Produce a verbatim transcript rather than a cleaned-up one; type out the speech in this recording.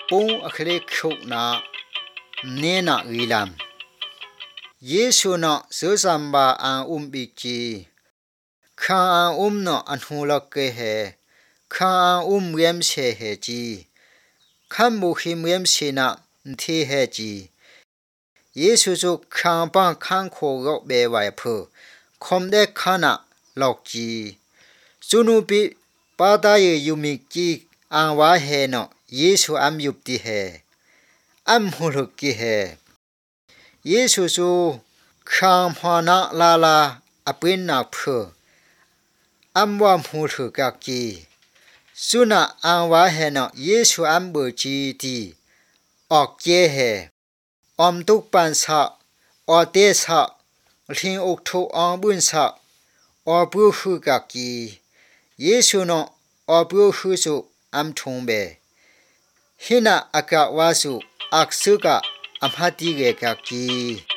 ปุงอคเลขุนาเนนาอีลัมเยซูนะสุสัมบาอันอุมบิจีข้าอันอุมนะอันหูลักเกเฮข้าอันอุมเวียมเชเฮจีขันบุหิมเวียมเชนะเทเฮจีเยซูจุข้าปังขันโคกเบไวเพอคอมเดขานะลอกจีจุนุปิปาตาเยยูมิจีอันวาเฮนะเยซูอัมยุบติเฮอัมหุลกิเฮเยซูจูข้ามหานะลาลาอปินนักเพออัมวามหุลกักจีสุนัขอันวาเฮนะเยซูอัมเบจีตีออกเจเฮอมตุกปันสะออเตสะลิงอุกทุอังบุนสะออบุหุกักจีเยซูนะออบุหุสุอัมทงเบหินะอากาวาสุอักษุกะอัมหติเกกักจี